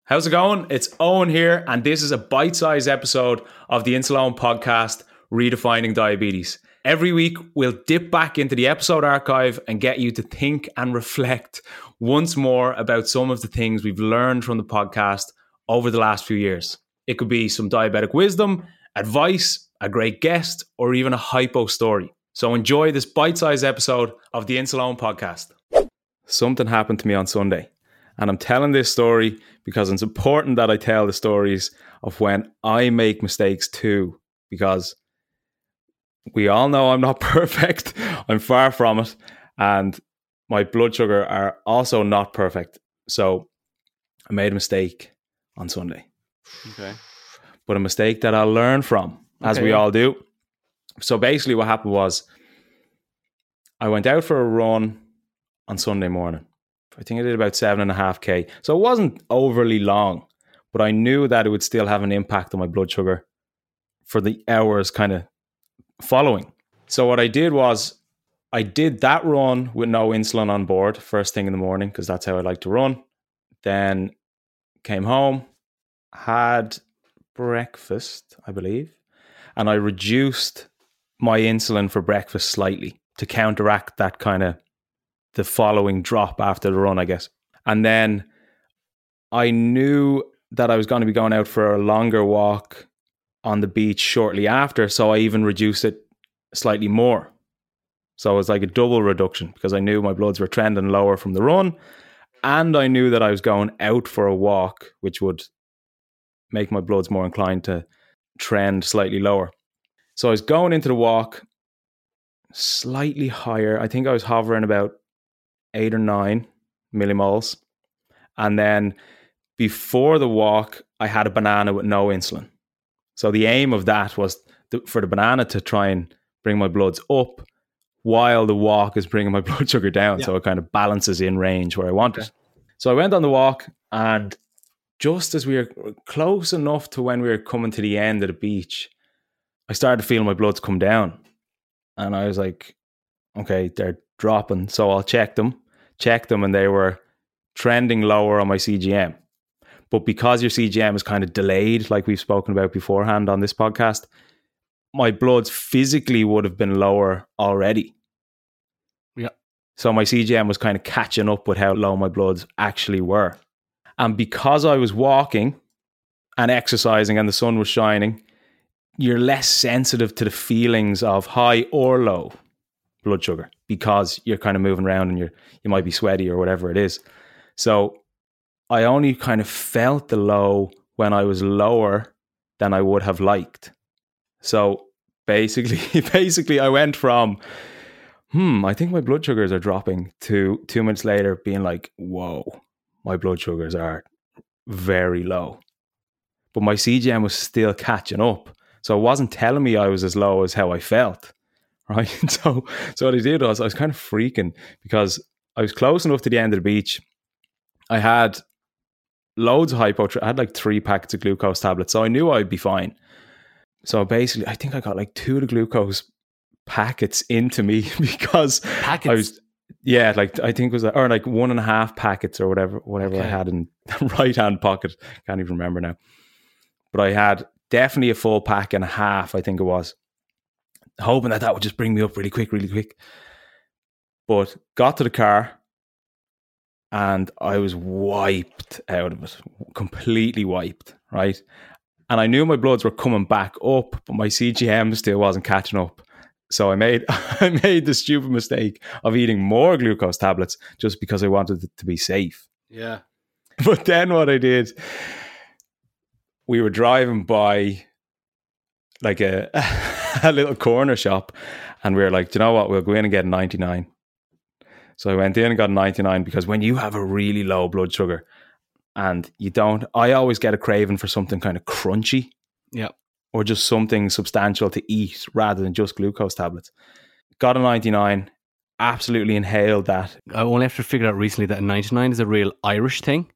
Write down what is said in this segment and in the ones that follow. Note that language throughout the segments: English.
How's it going? It's Owen here, and this is a bite-sized episode of the Insuleowen podcast, Redefining Diabetes. Every week, we'll dip back into the episode archive and get you to think and reflect once more about some of the things we've learned from the podcast over the last few years. It could be some diabetic wisdom, advice, a great guest, or even a hypo story. So enjoy this bite-sized episode of the Insuleowen podcast. Something happened to me on Sunday. And I'm telling this story because it's important that I tell the stories of when I make mistakes too. Because we all know I'm not perfect. I'm far from it. And my blood sugar are also not perfect. So I made a mistake on Sunday. Okay. But a mistake that I'll learn from, as we all do. So basically what happened was I went out for a run on Sunday morning. I think I did about 7.5K. So it wasn't overly long, but I knew that it would still have an impact on my blood sugar for the hours kind of following. So what I did was I did that run with no insulin on board first thing in the morning, because that's how I like to run. Then came home, had breakfast, I believe, and I reduced my insulin for breakfast slightly to counteract that kind of the following drop after the run, I guess. And then I knew that I was going to be going out for a longer walk on the beach shortly after, so I even reduced it slightly more. So it was like a double reduction because I knew my bloods were trending lower from the run, and I knew that I was going out for a walk, which would make my bloods more inclined to trend slightly lower. So I was going into the walk slightly higher. I think I was hovering about 8 or 9 millimoles. And then before the walk, I had a banana with no insulin. So the aim of that was for the banana to try and bring my bloods up while the walk is bringing my blood sugar down. Yeah. So it kind of balances in range where I want it. So I went on the walk, and just as we were close enough to when we were coming to the end of the beach, I started feeling my bloods come down. And I was like, okay, they're dropping. So I'll check them, and they were trending lower on my CGM. But because your CGM is kind of delayed, like we've spoken about beforehand on this podcast, my bloods physically would have been lower already. Yeah. So my CGM was kind of catching up with how low my bloods actually were. And because I was walking and exercising and the sun was shining, you're less sensitive to the feelings of high or low blood sugar because you're kind of moving around and you might be sweaty or whatever it is. So I only kind of felt the low when I was lower than I would have liked. So basically I went from, I think my blood sugars are dropping, to 2 minutes later being like, whoa, my blood sugars are very low. But my CGM was still catching up. So it wasn't telling me I was as low as how I felt. Right. So what I did was I was kind of freaking because I was close enough to the end of the beach. I had loads of I had like 3 packets of glucose tablets. So I knew I'd be fine. So basically, I think I got like 2 of the glucose packets into me because packets? I was, I think it was, or like 1.5 packets or whatever okay. I had in the right hand pocket. Can't even remember now. But I had definitely a full pack and a half, I think it was, hoping that would just bring me up really quick. But got to the car and I was wiped out of it, completely wiped, right? And I knew my bloods were coming back up, but my CGM still wasn't catching up. So I made the stupid mistake of eating more glucose tablets just because I wanted it to be safe. Yeah. But then what I did, we were driving by like a little corner shop, and we were like, do you know what? We'll go in and get a 99. So I went in and got a 99 because when you have a really low blood sugar and I always get a craving for something kind of crunchy. Yeah. Or just something substantial to eat rather than just glucose tablets. Got a 99, absolutely inhaled that. I only have to figure out recently that a 99 is a real Irish thing.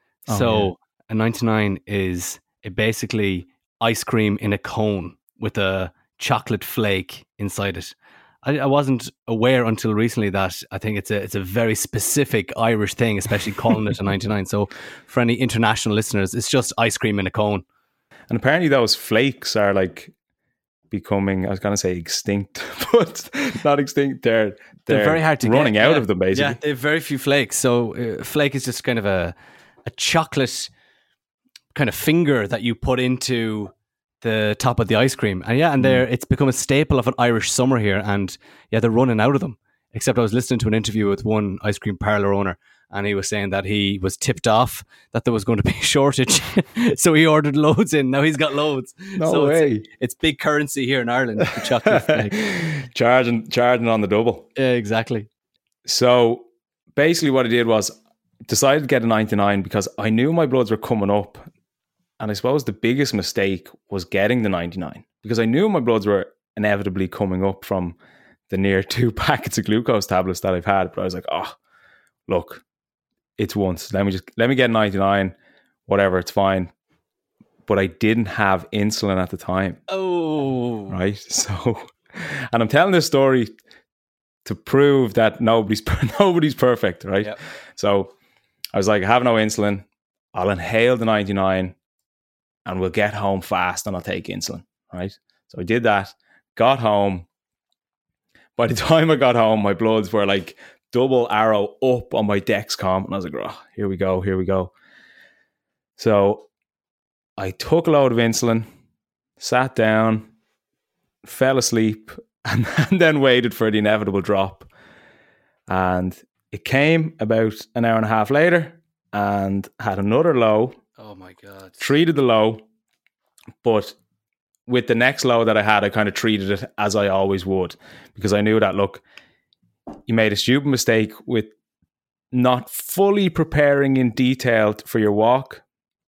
A 99 is basically ice cream in a cone with a chocolate flake inside it. I wasn't aware until recently that I think it's a very specific Irish thing, especially calling it a 99. So for any international listeners, it's just ice cream in a cone. And apparently those flakes are like becoming, I was going to say extinct, but not extinct. They're very hard to running get. out of them, basically. Yeah, they have very few flakes. So flake is just kind of a chocolate kind of finger that you put into the top of the ice cream. And it's become a staple of an Irish summer here. And yeah, they're running out of them. Except I was listening to an interview with one ice cream parlour owner, and he was saying that he was tipped off that there was going to be a shortage. So he ordered loads in. Now he's got loads. No way. It's big currency here in Ireland, the chocolate flake. Charging on the double. Yeah, exactly. So basically what I did was decided to get a 99 because I knew my bloods were coming up. And I suppose the biggest mistake was getting the 99 because I knew my bloods were inevitably coming up from the near 2 packets of glucose tablets that I've had. But I was like, oh, look, it's once. Let me get 99, whatever, it's fine. But I didn't have insulin at the time. Oh. Right? So, and I'm telling this story to prove that nobody's perfect, right? Yep. So I was like, I have no insulin. I'll inhale the 99 and we'll get home fast and I'll take insulin, right? So I did that, got home. By the time I got home, my bloods were like double arrow up on my Dexcom. And I was like, oh, here we go. So I took a load of insulin, sat down, fell asleep, and then waited for the inevitable drop. And it came about an hour and a half later and had another low. Oh my God. Treated the low, but with the next low that I had, I kind of treated it as I always would because I knew that, look, you made a stupid mistake with not fully preparing in detail for your walk.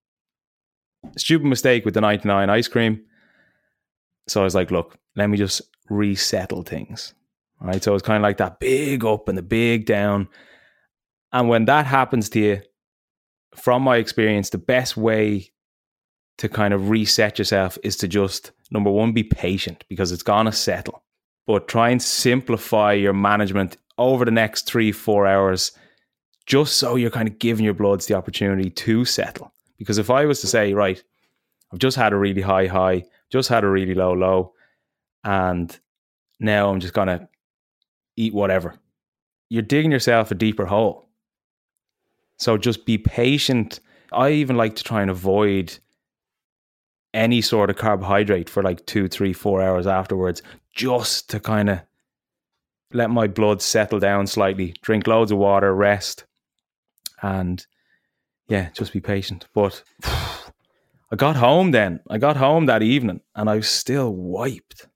Stupid mistake with the 99 ice cream. So I was like, look, let me just resettle things. All right. So it was kind of like that big up and the big down. And when that happens to you, from my experience, the best way to kind of reset yourself is to just, number one, be patient because it's going to settle. But try and simplify your management over the next 3-4 hours, just so you're kind of giving your bloods the opportunity to settle. Because if I was to say, right, I've just had a really high, just had a really low, and now I'm just going to eat whatever, you're digging yourself a deeper hole. So just be patient. I even like to try and avoid any sort of carbohydrate for like 2, 3, 4 hours afterwards, just to kind of let my blood settle down slightly, drink loads of water, rest, and yeah, just be patient. But I got home that evening and I was still wiped.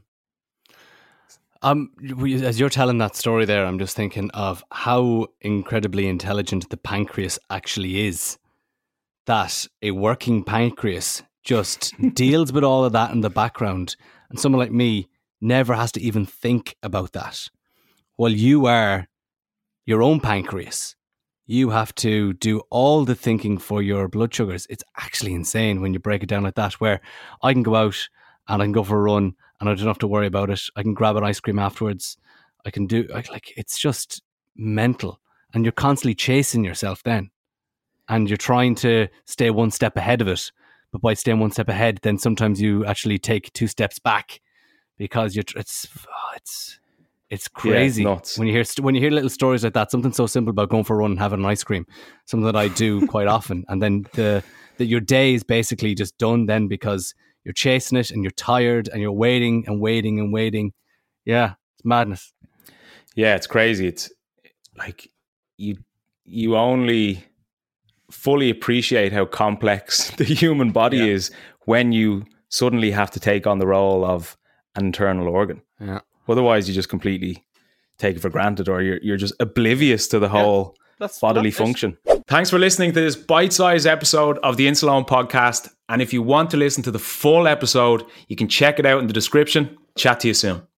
As you're telling that story there, I'm just thinking of how incredibly intelligent the pancreas actually is. That a working pancreas just deals with all of that in the background. And someone like me never has to even think about that. Well, you are your own pancreas. You have to do all the thinking for your blood sugars. It's actually insane when you break it down like that, where I can go out and I can go for a run and I don't have to worry about it. I can grab an ice cream afterwards. I can do, like, it's just mental. And you're constantly chasing yourself then. And you're trying to stay one step ahead of it. But by staying one step ahead, then sometimes you actually take 2 steps back because it's crazy. Yeah, it's nuts. When you hear little stories like that, something so simple about going for a run and having an ice cream, something that I do quite often. And then your day is basically just done then because you're chasing it and you're tired and you're waiting and waiting and waiting. Yeah, it's madness. Yeah, it's crazy. It's like you only fully appreciate how complex the human body is when you suddenly have to take on the role of an internal organ. Yeah. Otherwise, you just completely take it for granted, or you're just oblivious to the whole bodily function. Thanks for listening to this bite-sized episode of the Insuleoin podcast. And if you want to listen to the full episode, you can check it out in the description. Chat to you soon.